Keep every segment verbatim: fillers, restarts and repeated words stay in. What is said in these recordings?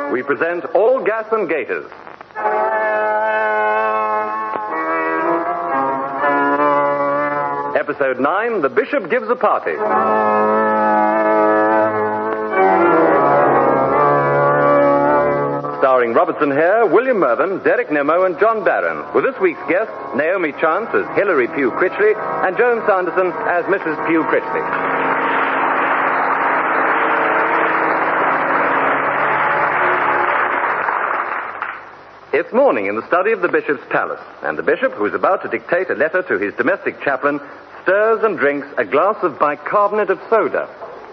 we present All Gas and Gaiters. Episode nine, The Bishop Gives a Party. Starring Robertson Hare, William Mervyn, Derek Nimmo, and John Barron, with this week's guests, Naomi Chance as Hilary Pugh Critchley, and Joan Sanderson as Missus Pugh Critchley. It's morning in the study of the bishop's palace, and the bishop, who is about to dictate a letter to his domestic chaplain, stirs and drinks a glass of bicarbonate of soda.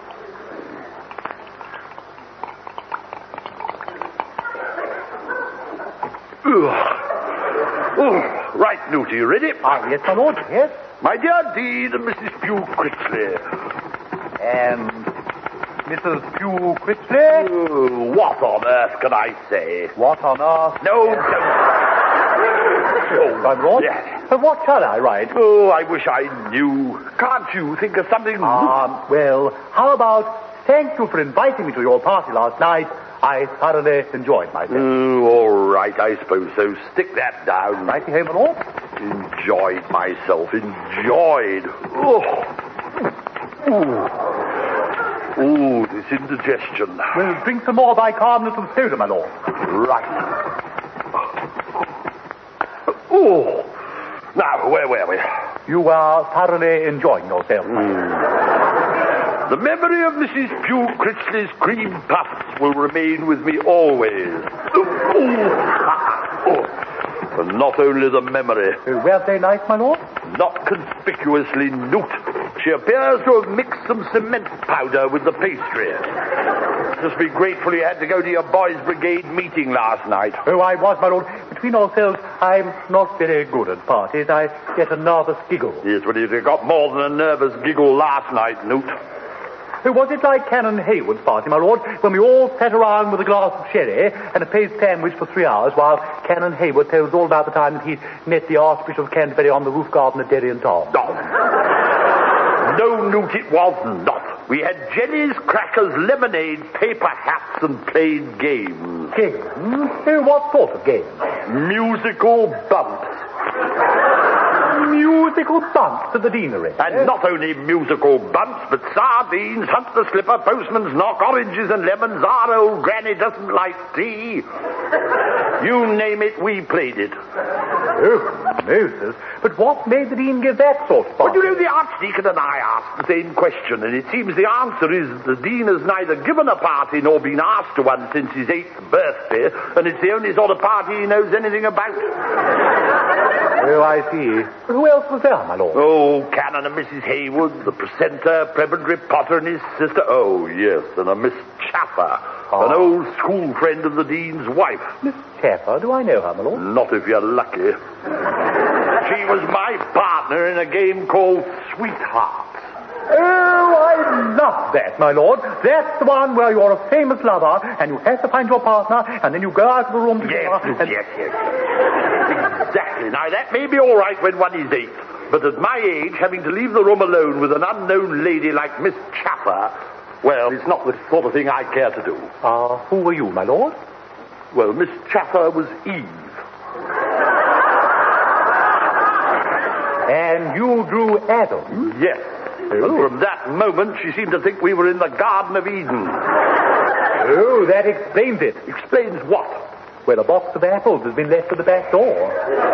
Oh, right, Newt, are you ready? Ah, yes, my lord, yes. My dear Dean and Missus Pugh Critchley. And Missus Pugh Critchley? Oh, what on earth can I say? What on earth? No, don't. Oh, my lord? Yes. Uh, what shall I write? Oh, I wish I knew. Can't you think of something? Ah, well, how about thank you for inviting me to your party last night. I thoroughly enjoyed myself. Oh, all right, I suppose so. Stick that down. Righty ho, my lord. Enjoyed myself. Enjoyed. Oh. Ooh. Oh, this indigestion. Well, drink some more bicarbonate of soda, my lord. Right. Oh. Now, where were we? You are thoroughly enjoying yourself. Mm. The memory of Missus Pugh Critchley's cream puffs will remain with me always. Oh. And not only the memory. Uh, were they nice, my lord? Not conspicuously Newt. She appears to have mixed some cement powder with the pastry. Just be grateful you had to go to your boys' brigade meeting last night. Oh, I was, my lord. Between ourselves, I'm not very good at parties. I get a nervous giggle. Yes, but you got more than a nervous giggle last night, Newt. Oh, was it like Canon Haywood's party, my lord, when we all sat around with a glass of sherry and a paste sandwich for three hours while Canon Haywood tells all about the time that he met the Archbishop of Canterbury on the roof garden at Derry and Tom? No. No, Newt, it was not. We had jellies, crackers, lemonade, paper hats, and played games. Games? Oh, what sort of games? Musical bumps. Musical bumps at the deanery. And not only musical bumps, but sardines, hunt the slipper, postman's knock, oranges and lemons, our old granny doesn't like tea. You name it, we played it. Oh, Moses. But what made the dean give that sort of Well, party? you know, the Archdeacon and I asked the same question, and it seems the answer is the dean has neither given a party nor been asked to one since his eighth birthday, and it's the only sort of party he knows anything about. Oh, I see. But who else was there, my lord? Oh, Canon and Missus Haywood, the precentor, Prebendary Potter and his sister. Oh, yes, and a Miss Chaffer, Oh. an old school friend of the dean's wife. Miss Chaffer, do I know her, my lord? Not if you're lucky. She was my partner in a game called Sweethearts. Oh, I love that, my lord. That's the one where you're a famous lover, and you have to find your partner, and then you go out of the room together. Yes, and... yes, yes. Exactly. Now, that may be all right when one is eight, but at my age, having to leave the room alone with an unknown lady like Miss Chaffer, well, it's not the sort of thing I care to do. Ah, uh, who were you, my lord? Well, Miss Chaffer was Eve. And you drew Adam? Yes. And from that moment, she seemed to think we were in the Garden of Eden. Oh, that explains it. Explains what? Well, a box of apples has been left at the back door.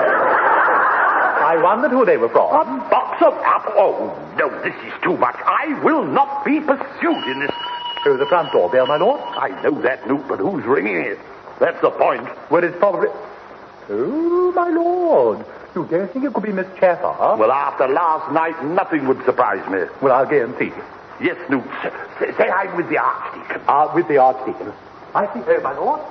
I wondered who they were from. A box of apples? Oh, no, this is too much. I will not be pursued in this. Oh, the front door bell, my lord? I know that, Newt, but who's ringing it? That's the point. Well, it's probably... Oh, my lord. You don't think it could be Miss Chaffer? Well, after last night, nothing would surprise me. Well, I'll go and see. Yes, Newt. Say, say I'm with the Archdeacon. Ah, uh, with the Archdeacon. I see. Oh, my lord.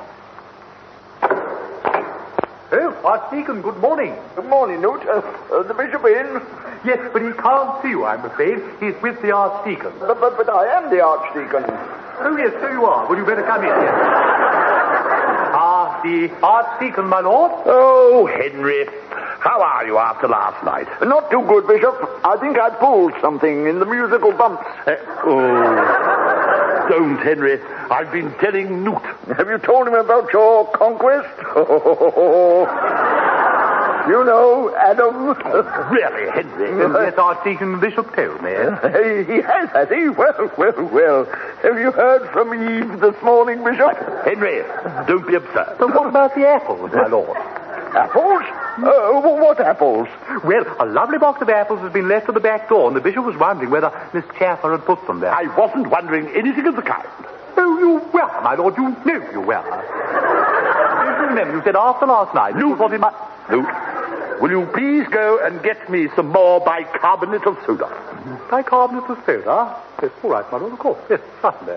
Oh, Archdeacon, good morning. Good morning, Newt. Uh, uh, the bishop in? Yes, but he can't see you, I'm afraid. He's with the Archdeacon. But, but, but I am the Archdeacon. Oh, yes, so you are. Well, you better come in. Ah, the Archdeacon, my lord. Oh, Henry. How are you after last night? Not too good, Bishop. I think I pulled something in the musical bumps. Uh, oh. don't, Henry. I've been telling Newt. Have you told him about your conquest? You know, Adam. Really, Henry? Yes, Archdeacon, the Bishop told me. He, he has, has he? Well, well, well. Have you heard from Eve this morning, Bishop? Henry, don't be absurd. But what about the apples, my lord? Apples? Uh, what apples? Well, a lovely box of apples has been left at the back door, and the Bishop was wondering whether Miss Chaffer had put them there. I wasn't wondering anything of the kind. Oh, you were, my lord. You know you were. Don't you remember? You said after last night. Newt. What in my... Newt, will you please go and get me some more bicarbonate of soda? Bicarbonate of soda? Yes, all right, my lord, of course. Yes, certainly.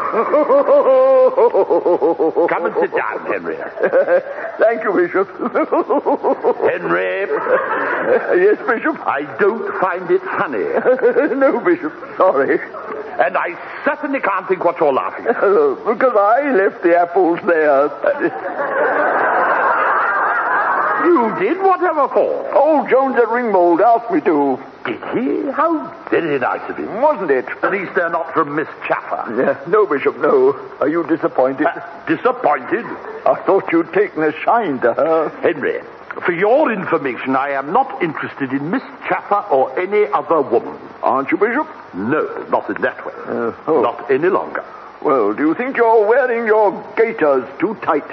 Come and sit down, Henry. Thank you, Bishop. Henry. Uh, yes, Bishop? I don't find it funny. No, Bishop. Sorry. And I certainly can't think what you're laughing at. Uh, because I left the apples there. You did? Whatever for? Old Jones at Ringmold asked me to. Did he? How very nice of him. Wasn't it? At least they're not from Miss Chaffer. Yeah. No, Bishop, no. Are you disappointed? Uh, disappointed? I thought you'd taken a shine to her. Henry, for your information, I am not interested in Miss Chaffer or any other woman. Aren't you, Bishop? No, not in that way. Uh, oh. Not any longer. Well, do you think you're wearing your gaiters too tight?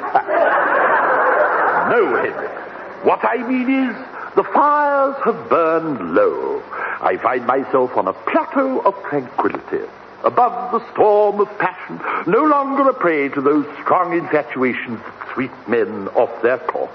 No, Henry. What I mean is, the fires have burned low. I find myself on a plateau of tranquility, above the storm of passion, no longer a prey to those strong infatuations that sweep men off their course.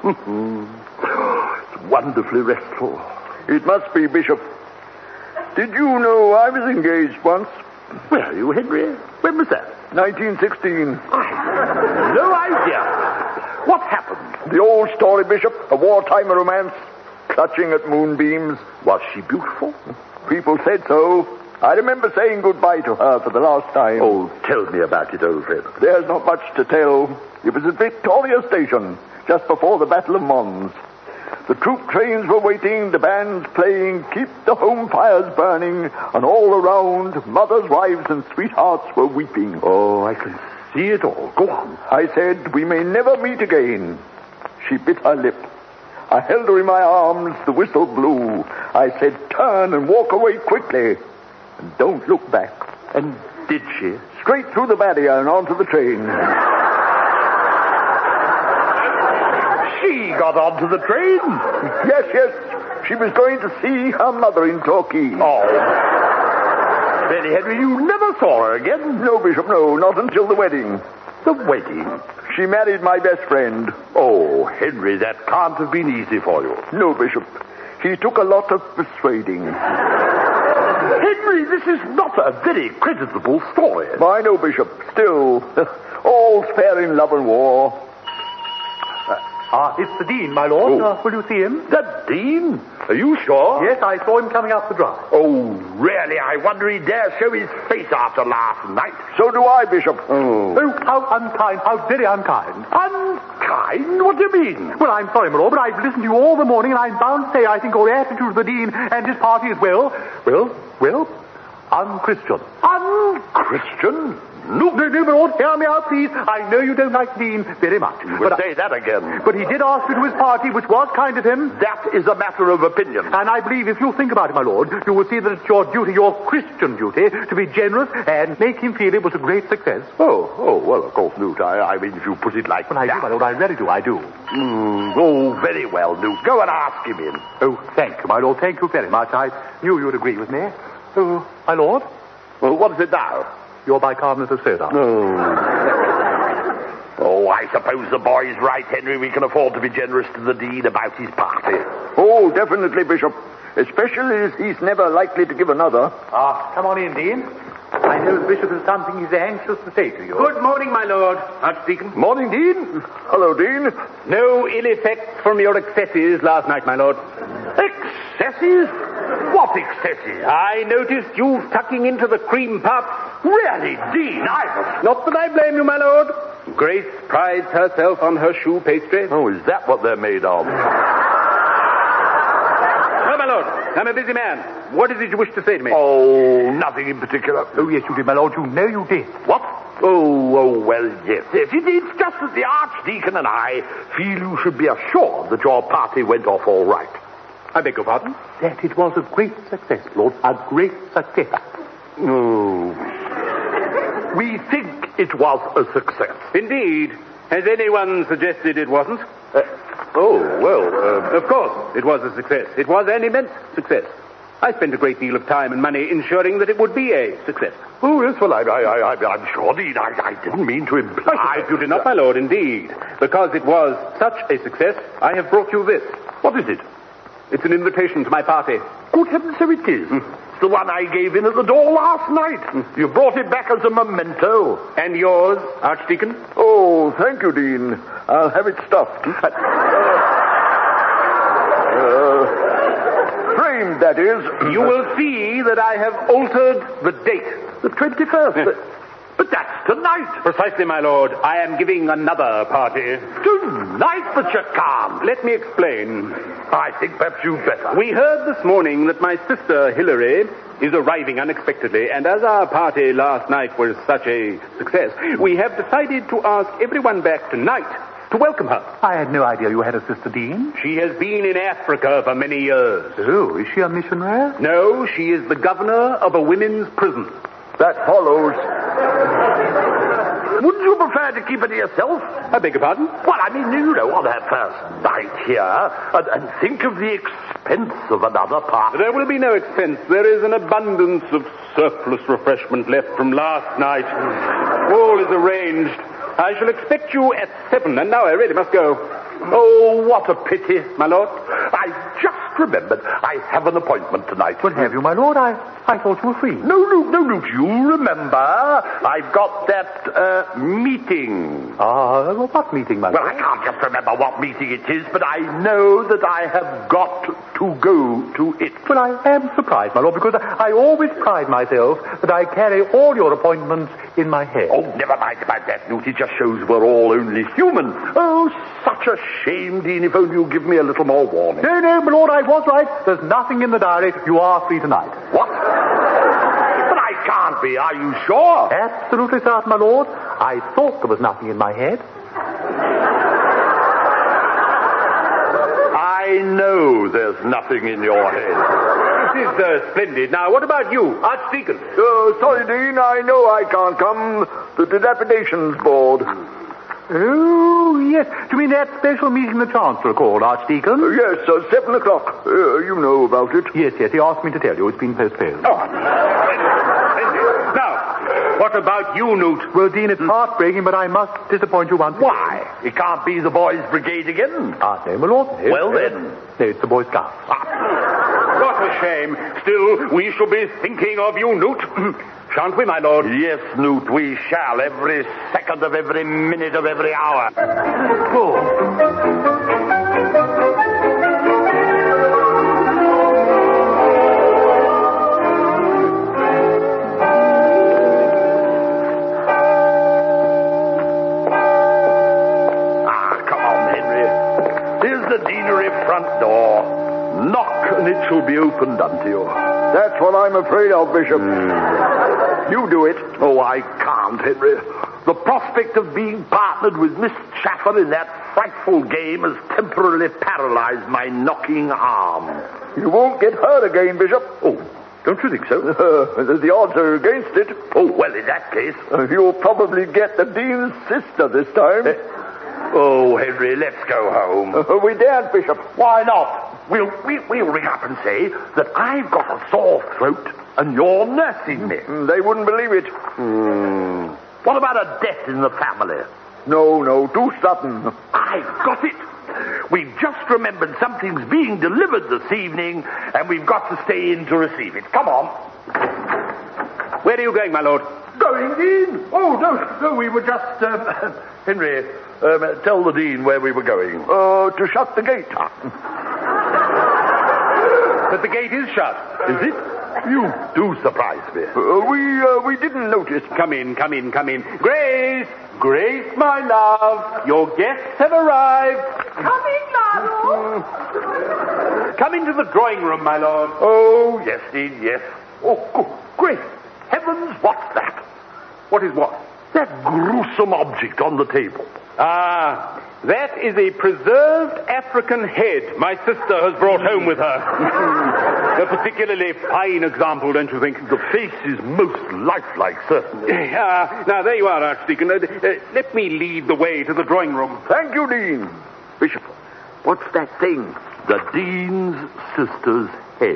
It's wonderfully restful. It must be, Bishop. Did you know I was engaged once? Where are you, Henry? When was that? nineteen sixteen. No idea. What happened? The old story, Bishop. A wartime romance. Clutching at moonbeams. Was she beautiful? People said so. I remember saying goodbye to her for the last time. Oh, tell me about it, old friend. There's not much to tell. It was at Victoria Station, just before the Battle of Mons. The troop trains were waiting, the bands playing, keep the home fires burning, and all around, mothers, wives, and sweethearts were weeping. Oh, I can see it all. Go on. I said, we may never meet again. She bit her lip. I held her in my arms, the whistle blew. I said, turn and walk away quickly. And don't look back. And did she? Straight through the barrier and onto the train. She got onto the train? Yes, yes. She was going to see her mother in Torquay. Oh. Then, Henry, you never saw her again? No, Bishop, no. Not until the wedding. The wedding? She married my best friend. Oh, Henry, that can't have been easy for you. No, Bishop. He took a lot of persuading. Henry, this is not a very creditable story. I know, Bishop. Still, all's fair in love and war. Ah, it's the Dean, my lord. Oh. Uh, will you see him? The Dean? Are you sure? Yes, I saw him coming up the drive. Oh, really? I wonder he dare show his face after last night. So do I, Bishop. Oh. Oh, how unkind, how very unkind. Unkind? What do you mean? Well, I'm sorry, my lord, but I've listened to you all the morning, and I'm bound to say I think your attitude to the Dean and his party is, well, well, well, unchristian. Unchristian? No, no, no, my lord, hear me out, please. I know you don't like the Dean very much. You would but say I, that again. But he did ask me to his party, which was kind of him. That is a matter of opinion. And I believe if you think about it, my lord, you will see that it's your duty, your Christian duty, to be generous and make him feel it was a great success. Oh, oh, well, of course, Newt. I, I mean, if you put it like Well, I that. do, my lord, I really do, I do. Mm, oh, very well, Newt. Go and ask him in. Oh, thank you, my lord, thank you very much. I knew you'd agree with me. Oh, my lord, Well, what is it now? your bicarbonate of soda. Oh. Oh, I suppose the boy's right, Henry. We can afford to be generous to the Dean about his party. Oh, definitely, Bishop. Especially as he's never likely to give another. Ah, come on in, Dean. I know the bishop has something he's anxious to say to you. Good morning, my lord, Archdeacon. Morning, Dean. Hello, Dean. No ill effects from your excesses last night, my lord. Excesses? What excesses? I noticed you tucking into the cream puff. Really, Dean, I was... Not that I blame you, my lord. Grace prides herself on her shoe pastry. Oh, is that what they're made of? But my lord. I'm a busy man. What is it you wish to say to me? Oh, nothing in particular. Oh, yes, you did, my lord. You know you did. What? Oh, oh, well, yes, yes. It, it's just that the Archdeacon and I feel you should be assured that your party went off all right. I beg your pardon? That it was a great success, Lord. A great success. Oh. We think it was a success. Indeed. Has anyone suggested it wasn't? Uh, Oh, well, uh, of course, it was a success. It was an immense success. I spent a great deal of time and money ensuring that it would be a success. Oh, yes, well, I, I, I, I'm sure, Dean, I, I didn't mean to imply... I hope you did not, my lord, indeed. Because it was such a success, I have brought you this. What is it? It's an invitation to my party. Good heavens, so it is. Mm. It's the one I gave in at the door last night. Mm. You brought it back as a memento. And yours, Archdeacon? Oh, thank you, Dean. I'll have it stuffed. Uh, uh, framed, that is. You will see that I have altered the date. The twenty-first. Yes. But that's tonight. Precisely, my lord. I am giving another party. Tonight, but you can't. Let me explain. I think perhaps you'd better. We heard this morning that my sister Hilary is arriving unexpectedly, and as our party last night was such a success, we have decided to ask everyone back tonight to welcome her. I had no idea you had a sister, Dean. She has been in Africa for many years. Oh, is she a missionary? No, she is the governor of a women's prison. That follows. Wouldn't you prefer to keep it to yourself? I beg your pardon? Well, I mean, you know, on her first night here, and, and think of the expense of another party. There will be no expense. There is an abundance of surplus refreshment left from last night. All is arranged. I shall expect you at seven, and now I really must go. Oh, what a pity. My lord? I just remembered I have an appointment tonight. What have you, my lord? I, I thought you were free. No, no, no, no. You remember I've got that uh, meeting. Ah, uh, what meeting, my Well, lord? I can't just remember what meeting it is, but I know that I have got to go to it. Well, I am surprised, my lord, because I, I always pride myself that I carry all your appointments in my head. Oh, never mind about that, Newt. It just shows we're all only human. Oh, such a shame, Dean, if only you give me a little more warning. No, no, my lord, I was right. There's nothing in the diary. You are free tonight. What? But I can't be. Are you sure? Absolutely certain, my lord. I thought there was nothing in my head. I know there's nothing in your head. This is uh, splendid. Now, what about you, Archdeacon? Uh, sorry, Dean, I know I can't come. The dilapidations board. Oh, yes. Do you mean that special meeting the Chancellor called, Archdeacon? Uh, yes, uh, seven o'clock. Uh, you know about it. Yes, yes. He asked me to tell you. It's been postponed. Oh, splendid. Now, what about you, Newt? Well, Dean, it's heartbreaking, but I must disappoint you once again. Why? It can't be the boys' brigade again. Ah, no, my lord. No, Well, no. then. No, it's the Boy Scouts. What a shame. Still, we shall be thinking of you, Newt. Shan't we, my lord? Yes, Newt, we shall. Every second of every minute of every hour. Oh. Ah, come on, Henry. Here's the deanery front door. Knock, and it shall be opened unto you. That's what I'm afraid of, Bishop. You do it. Oh, I can't, Henry. The prospect of being partnered with Miss Chaffer in that frightful game has temporarily paralyzed my knocking arm. You won't get hurt again, Bishop. Oh, don't you think so? Uh, the odds are against it. Oh, well, in that case... Uh, you'll probably get the Dean's sister this time. Uh, oh, Henry, let's go home. Uh, we daren't, Bishop. Why not? We'll, we'll, we'll ring up and say that I've got a sore throat and you're nursing me. Mm, they wouldn't believe it. Hmm. What about a death in the family? No, no, too sudden. I've got it. We've just remembered something's being delivered this evening, and we've got to stay in to receive it. Come on. Where are you going, my lord? Going, Dean? Oh, no, no, we were just... Um, Henry, um, tell the Dean where we were going. Uh, to shut the gate. But the gate is shut. Is it? You do surprise me. Uh, we, uh, we didn't notice. Come in, come in, come in. Grace! Grace, my love! Your guests have arrived. Coming, Lado. come into the drawing room, my lord. Oh, yes, Dean, yes. Oh, good, great heavens, what's that? What is what? That gruesome object on the table. Ah, that is a preserved African head my sister has brought home with her. A particularly fine example, don't you think? The face is most lifelike, certainly. Ah, now, there you are, Archdeacon. Uh, uh, let me lead the way to the drawing room. Thank you, Dean. Bishop, what's that thing? The Dean's sister's head.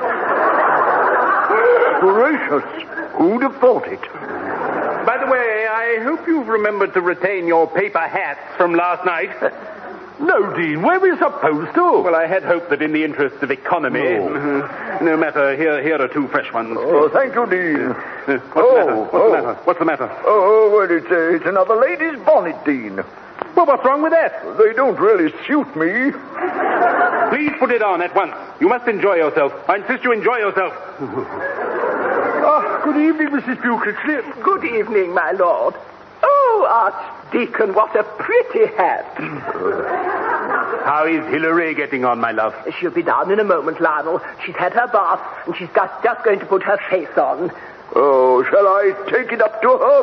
Gracious. Who'd have thought it? By the way, I hope you've remembered to retain your paper hats from last night. No, Dean, where were you supposed to? Well, I had hoped that in the interest of economy... No. Uh, no matter, here here are two fresh ones. Oh, thank you, Dean. Uh, what's Oh, the matter? What's oh. the matter? What's the matter? Oh, well, it's, uh, it's another lady's bonnet, Dean. Well, what's wrong with that? They don't really suit me. Please put it on at once. You must enjoy yourself. I insist you enjoy yourself. Ah, good evening, Missus Buckley. Good evening, my lord. Oh, Archdeacon, what a pretty hat. How is Hilary getting on, my love? She'll be down in a moment, Lionel. She's had her bath, and she's got, just going to put her face on. Oh, shall I take it up to her?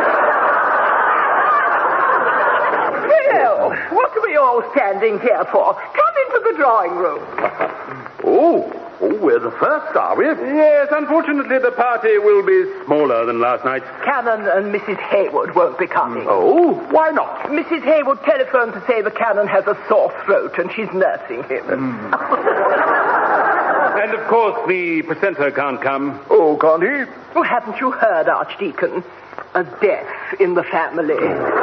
Well, what are we all standing here for? Come into the drawing room. Oh, oh, we're the first, are we? Yes, unfortunately, the party will be smaller than last night. Canon and Missus Hayward won't be coming. Oh, why not? Missus Hayward telephoned to say the Canon has a sore throat and she's nursing him. And, of course, the presenter can't come. Oh, can't he? Well, haven't you heard, Archdeacon? A death in the family.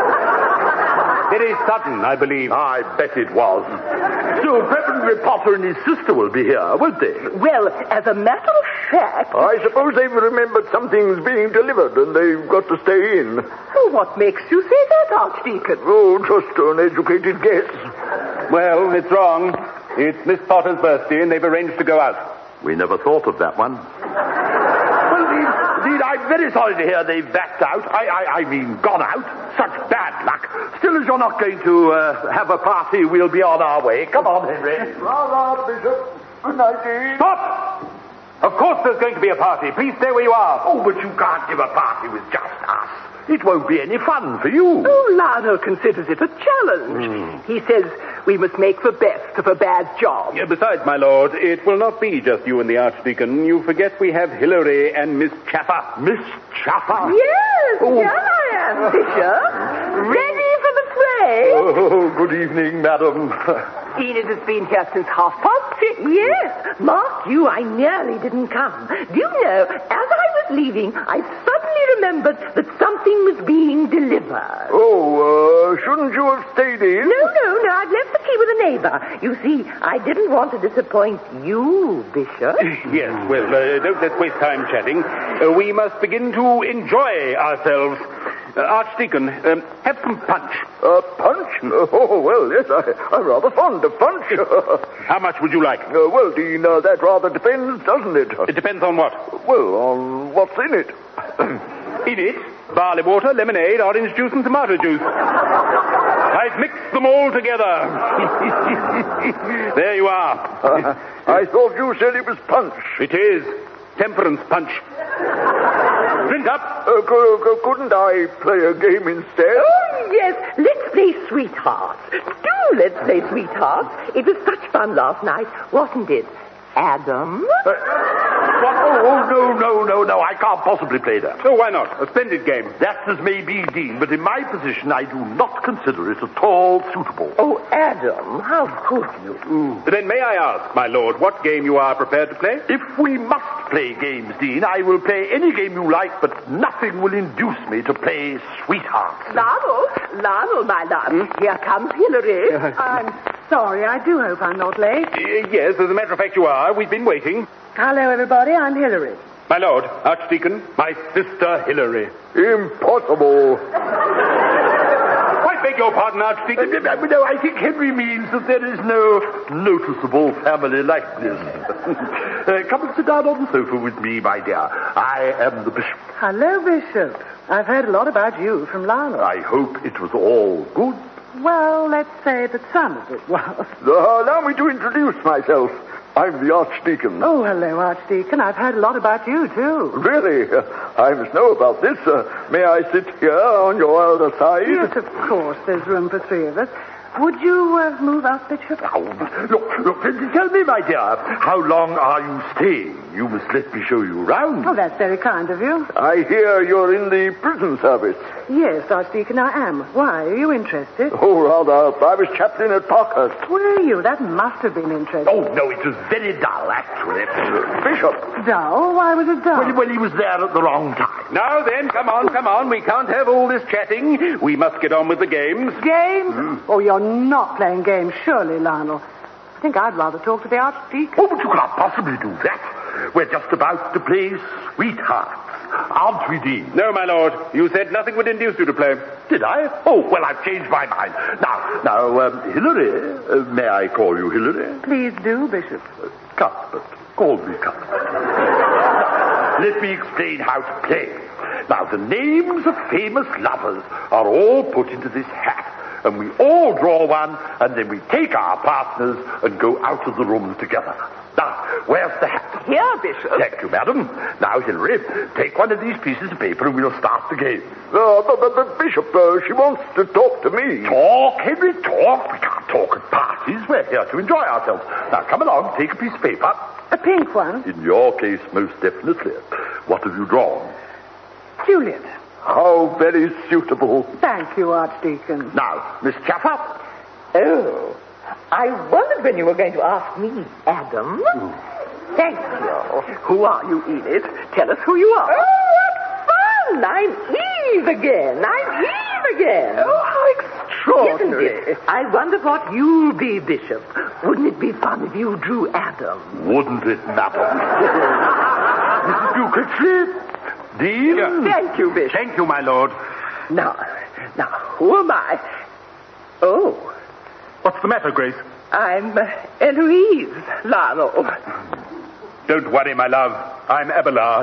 Very sudden, I believe. I bet it was. So, Reverend Potter and his sister will be here, won't they? Well, as a matter of fact... I suppose they've remembered something's being delivered and they've got to stay in. Well, what makes you say that, Archdeacon? Oh, just an educated guess. Well, it's wrong. It's Miss Potter's birthday, and they've arranged to go out. We never thought of that one. Well, Dean, Dean, I'm very sorry to hear they've backed out. I, I, I mean, gone out. Such bad luck. Still, as you're not going to uh, have a party, we'll be on our way. Come on, Henry. Ra-ra, Bishop. Good night, Dean. Stop! Of course there's going to be a party. Please stay where you are. Oh, but you can't give a party with just us. It won't be any fun for you. Oh, Lionel considers it a challenge. Mm. He says we must make the best of a bad job. Yeah, besides, my lord, it will not be just you and the Archdeacon. You forget we have Hilary and Miss Chaffer. Miss Chaffer? Yes, Oh. here I am, Bishop. Ready for the play. Oh, good evening, madam. Enid has been here since half past six. Yes, mark you, I nearly didn't come. Do you know, as I was leaving, I suddenly remembered that something was being delivered. Oh, uh, shouldn't you have stayed in? No, no, no, I've left the key with a neighbor. You see, I didn't want to disappoint you, Bishop. Yes, well, uh, don't let's waste time chatting. Uh, we must begin to enjoy ourselves. Uh, Archdeacon, um, have some punch. Uh, punch? Oh, well, yes, I, I'm rather fond of punch. How much would you like? Uh, well, Dean, uh, that rather depends, doesn't it? It depends on what? Well, on what's in it. In it, barley water, lemonade, orange juice, and tomato juice. I've mixed them all together. There you are. Uh, I thought you said it was punch. It is. Temperance punch. Drink up. Uh, c- c- couldn't I play a game instead? Oh, yes, let's play sweethearts. Do let's play sweethearts. It was such fun last night, wasn't it, Adam? Uh, what? Oh, oh, no, no, no, no. I can't possibly play that. Oh, why not? A splendid game. That as may be, Dean, but in my position, I do not consider it at all suitable. Oh, Adam, how could you? Then may I ask, my lord, what game you are prepared to play? If we must play games, Dean, I will play any game you like, but nothing will induce me to play sweethearts. Lionel, Lionel, my love, here comes Hilary. I'm sorry. I do hope I'm not late. Uh, yes, as a matter of fact, you are. We've been waiting. Hello, everybody. I'm Hilary. My lord, Archdeacon, my sister Hilary. Impossible. I beg your pardon, Archdeacon. Uh, no, I think Henry means that there is no noticeable family likeness. uh, come and sit down on the sofa with me, my dear. I am the bishop. Hello, Bishop. I've heard a lot about you from Lionel. I hope it was all good. Well, let's say that some of it was. Uh, allow me to introduce myself. I'm the Archdeacon. Oh, hello, Archdeacon. I've heard a lot about you, too. Really? Uh, I must know about this. Uh, may I sit here on your other side? Yes, of course. There's room for three of us. Would you uh, move up, Bishop? Oh, look, look, tell me, my dear, how long are you staying? You must let me show you around. Oh, that's very kind of you. I hear you're in the prison service. Yes, Archdeacon, I am. Why? Are you interested? Oh, rather. I was chaplain at Parkhurst. Were you? That must have been interesting. Oh, no, it was very dull, actually. Bishop. Dull? Why was it dull? Well, well, he was there at the wrong time. Now then, come on, come on. We can't have all this chatting. We must get on with the games. Games? Mm. Oh, you're not playing games, surely, Lionel. I think I'd rather talk to the Archdeacon. Oh, but you can't possibly do that. We're just about to play sweethearts. Aren't we, Dean? No, my lord. You said nothing would induce you to play. Did I? Oh, well, I've changed my mind. Now, now, um, Hilary, uh, may I call you Hilary? Please do, Bishop. Uh, Cuthbert. Call me Cuthbert. Now, let me explain how to play. Now, the names of famous lovers are all put into this hat. And we all draw one, and then we take our partners and go out of the room together. Now, where's the hat? Here, Bishop. Thank you, madam. Now, Hilary, take one of these pieces of paper and we'll start the game. Uh, but, but, but, Bishop, uh, she wants to talk to me. Talk, Henry, talk. We can't talk at parties. We're here to enjoy ourselves. Now, come along, take a piece of paper. A pink one? In your case, most definitely. What have you drawn? Juliet. How very suitable. Thank you, Archdeacon. Now, Miss Chaffer. Oh, I wondered when you were going to ask me, Adam. Mm. Thank you. Who are you, Enid? Tell us who you are. Oh, what fun! I'm Eve again. I'm Eve again. Oh, how extraordinary. Isn't it? I wonder what you'll be, Bishop. Wouldn't it be fun if you drew Adam? Wouldn't it, madam? Missus Duke, Dean? Yeah. Thank you, Bishop. Thank you, my lord. Now, now, who am I? Oh. What's the matter, Grace? I'm uh, Eloise Lionel. Don't worry, my love. I'm Abelard.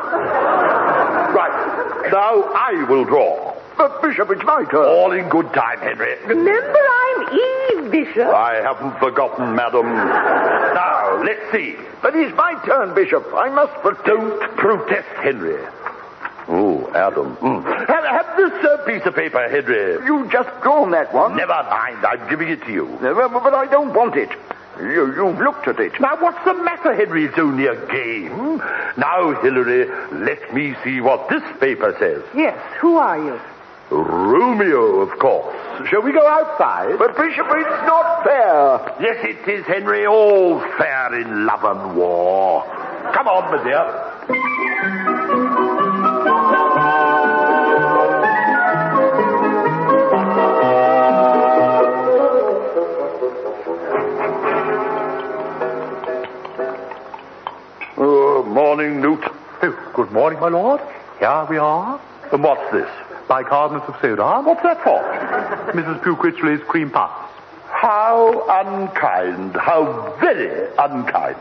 Right. Now I will draw. But, Bishop, it's my turn. All in good time, Henry. Remember, I'm Eve, Bishop. I haven't forgotten, madam. Now, let's see. But it's my turn, Bishop. I must... But don't protest, Henry. Oh, Adam. Mm. Have, have this uh, piece of paper, Henry. You just drawn that one. Never mind. I'm giving it to you. Never, but I don't want it. You, you've looked at it. Now, what's the matter, Henry? It's only a game. Now, Hilary, let me see what this paper says. Yes, who are you? Romeo, of course. Shall we go outside? But, Bishop, it's not fair. Yes, it is, Henry. All fair in love and war. Come on, my dear. Oh, morning, Newt. Oh, good morning, my lord. Here we are. And what's this? Bicarbonate of soda. What's that for? Missus Pukritchley's cream puffs. How unkind. How very unkind.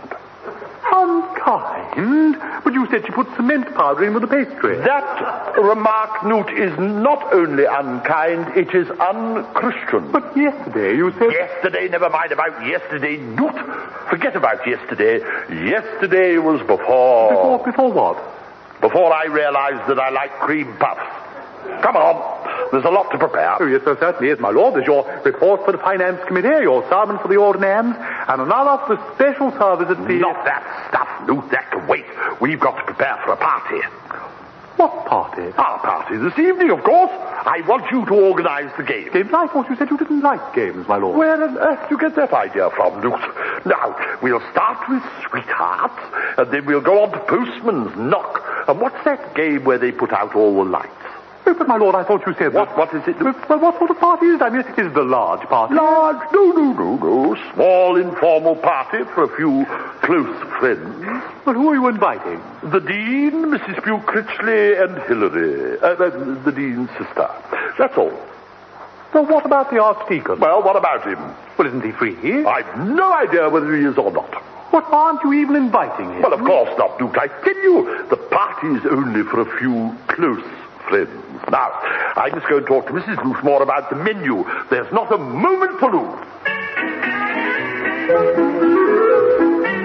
Unkind? But you said she put cement powder in with the pastry. That remark, Newt, is not only unkind, it is unchristian. But yesterday you said... Yesterday, never mind about yesterday, Newt. Forget about yesterday. Yesterday was before... Before, before what? Before I realized that I like cream puffs. Come on. There's a lot to prepare. Oh, yes, there certainly is, my lord. There's your report for the Finance Committee, your sermon for the Ordinands, and another for the special service at the... Not that stuff, Newt. That can wait. We've got to prepare for a party. What party? Our party this evening, of course. I want you to organize the game. Games? I thought you said you didn't like games, my lord. Where on earth do you get that idea from, Newt? Now, we'll start with sweethearts, and then we'll go on to postman's knock. And what's that game where they put out all the lights? Oh, but my lord, I thought you said... What, that... what is it? Well, what sort of party is it? I mean, is it a large party? Large? No, no, no, no. Small, informal party for a few close friends. Well, who are you inviting? The Dean, Missus Bute Critchley, and Hilary. Uh, uh, the Dean's sister. That's all. Well, what about the Archdeacon? Well, what about him? Well, isn't he free? I've no idea whether he is or not. What, aren't you even inviting him? Well, of course not, Duke. I tell you, the party's only for a few close friends. Now, I must go and talk to Missus Loosemore about the menu. There's not a moment to lose.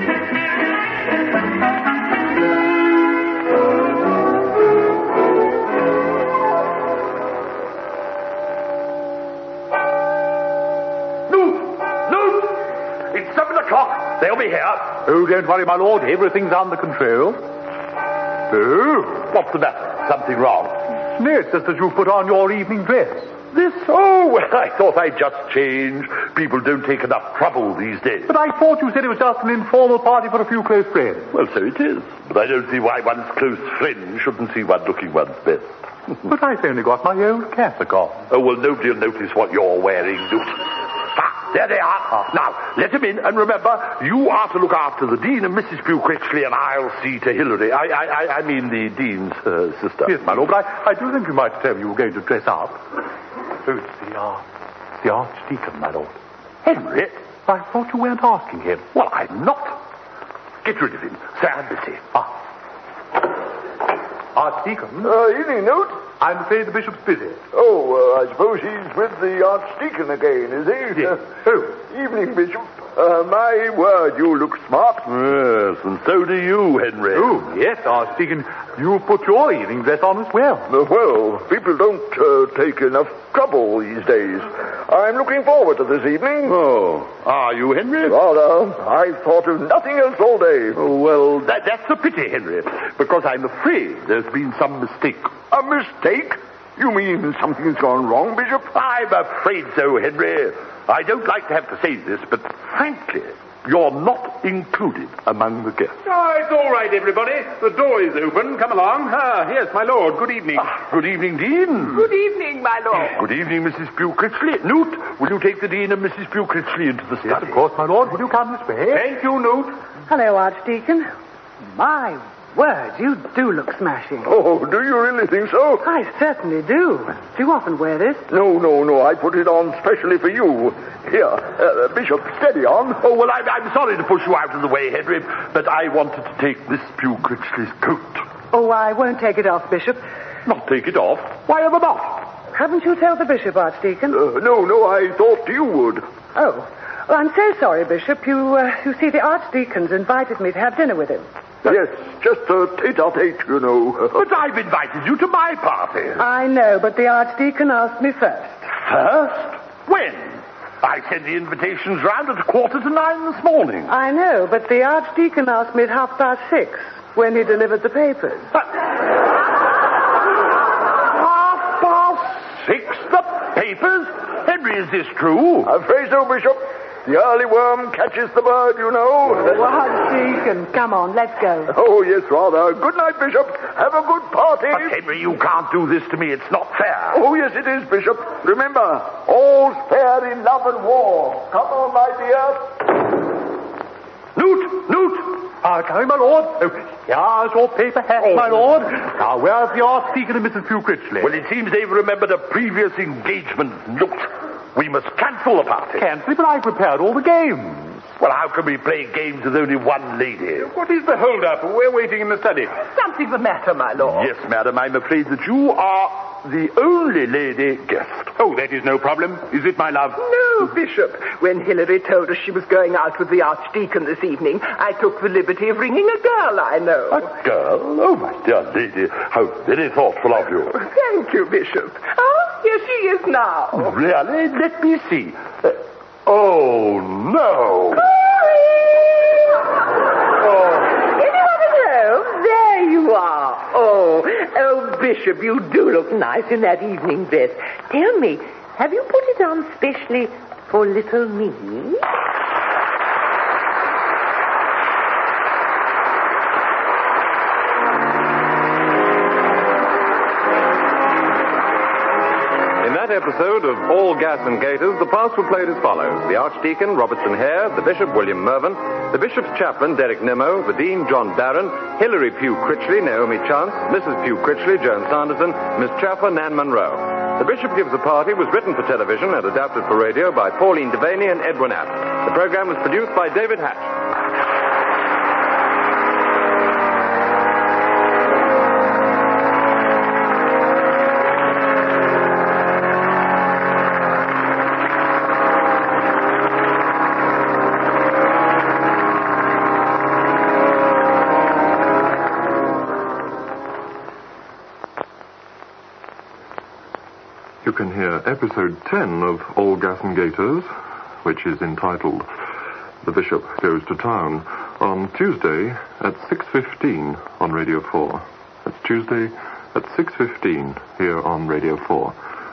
o'clock. They'll be here. Oh, don't worry, my lord. Everything's under control. Oh, what's the matter? Something wrong? No, it's just that you put on your evening dress. This? Oh, well, I thought I'd just change. People don't take enough trouble these days. But I thought you said it was just an informal party for a few close friends. Well, so it is. But I don't see why one's close friend shouldn't see one looking one's best. But I've only got my old cassock on. Oh, well, nobody will notice what you're wearing, Newt. Ah, there they are. Ah. Now, let them in, and remember, you are to look after the Dean and Missus Pugh Critchley, and I'll see to Hilary. I I, I, I mean the Dean's uh, sister. Yes, my lord, but I, I do think you might tell me you were going to dress up. Oh, it's the, uh, the Archdeacon, my lord. Henry? I thought you weren't asking him. Well, I'm not. Get rid of him. Say I'm busy. Ah. Archdeacon? Uh, evening, Newt. I'm afraid the bishop's busy. Oh, uh, I suppose he's with the Archdeacon again, is he? Yes. Uh, oh, evening, Bishop. Uh, my word, you look smart. Yes, and so do you, Henry. Oh, yes, Archdeacon. You put your evening dress on as well. Uh, well, people don't uh, take enough trouble these days. I'm looking forward to this evening. Oh, are you, Henry? Rather. I've thought of nothing else all day. Oh, well, that, that's a pity, Henry, because I'm afraid there's been some mistake. A mistake? You mean something's gone wrong, Bishop? I'm afraid so, Henry. I don't like to have to say this, but frankly, you're not included among the guests. Oh, it's all right, everybody. The door is open. Come along. Ah, yes, my lord. Good evening. Ah, good evening, Dean. Good evening, my lord. Good evening, Missus Pugh Critchley. Newt, will you take the Dean and Missus Pugh Critchley into the study? Yes, of course, my lord. Will you come this way? Thank you, Newt. Hello, Archdeacon. My word, you do look smashing. Oh, do you really think so? I certainly do. Do you often wear this? No, no, no. I put it on specially for you. Here, uh, Bishop, steady on. Oh, well, I'm, I'm sorry to push you out of the way, Henry, but I wanted to take Miss Pugh Critchley's coat. Oh, I won't take it off, Bishop. Not take it off? Why ever not? Haven't you told the Bishop, Archdeacon? Uh, no, no, I thought you would. Oh. Well, I'm so sorry, Bishop. You, uh, you see, the Archdeacon's invited me to have dinner with him. Yes, just a tete-a-tete, you know. But I've invited you to my party. I know, but the Archdeacon asked me first. First? When? I sent the invitations round at a quarter to nine this morning. I know, but the Archdeacon asked me at half past six when he delivered the papers. Half past six? The papers? Henry, is this true? I'm afraid so, Bishop. The early worm catches the bird, you know. Oh, Archdeacon, come on, let's go. Oh, yes, rather. Good night, Bishop. Have a good party. But, Henry, you can't do this to me. It's not fair. Oh, yes, it is, Bishop. Remember, all's fair in love and war. Come on, my dear. Newt! Newt! Ah, coming, my lord. Oh, here's your paper hat, oh. my lord. Now, where's the Archdeacon and Missus Pugh Critchley? Well, it seems they've remembered a previous engagement. Newt, we must cancel the party. Cancel? But I prepared all the games. Well, how can we play games with only one lady? What is the hold-up? We're waiting in the study. Something the matter, my lord. Yes, madam, I'm afraid that you are the only lady guest. Oh, that is no problem. Is it, my love? No, Bishop. When Hilary told us she was going out with the Archdeacon this evening, I took the liberty of ringing a girl I know. A girl? Oh, my dear lady, how very thoughtful of you. Thank you, Bishop. Oh, here she is now. Really? Let me see. Uh, oh, no. There you are. Oh, oh, Bishop, you do look nice in that evening dress. Tell me, have you put it on specially for little me? In that episode of All Gas and Gaiters, the parts were played as follows. The Archdeacon, Robertson Hare, the Bishop, William Mervyn, the Bishop's chaplain, Derek Nimmo, the Dean, John Barron, Hilary Pugh Critchley, Naomi Chance, Missus Pugh Critchley, Joan Sanderson, Miss Chaffer, Nan Monroe. The Bishop Gives a Party was written for television and adapted for radio by Pauline Devaney and Edwin App. The program was produced by David Hatch. You can hear episode ten of All Gas and Gaiters, which is entitled The Bishop Goes to Town on Tuesday at six fifteen on Radio four. That's Tuesday at six fifteen here on Radio four.